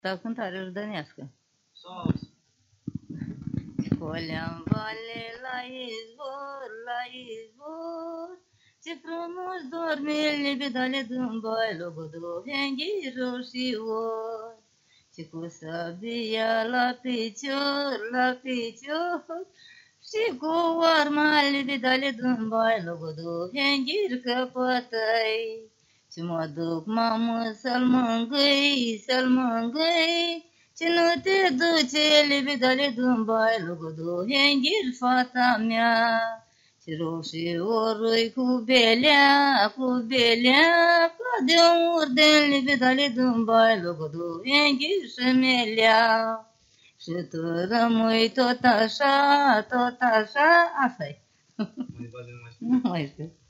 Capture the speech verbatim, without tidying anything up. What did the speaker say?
Dar cântare rădănească. Sos. Coleam vale la izvor, la izvor, ce frumos dorme lebedale din bai, logodoveni roșior. Și cu sabia la picior, la picior, și cu arma lebedale din bai, logodoveni căpătăi. Și mă duc, mamă, să-l mângâi, să-l mângâi, ce nu te duce lebedale din bai, logodoveni fata mea. Și roșiorul cu belea, cu belea, ca de orden lebedale din bai, logodoveni șemelea. Și tu rămâi tot așa, tot așa, asta-i. Mai bate, nu mai știu. Nu mai știu.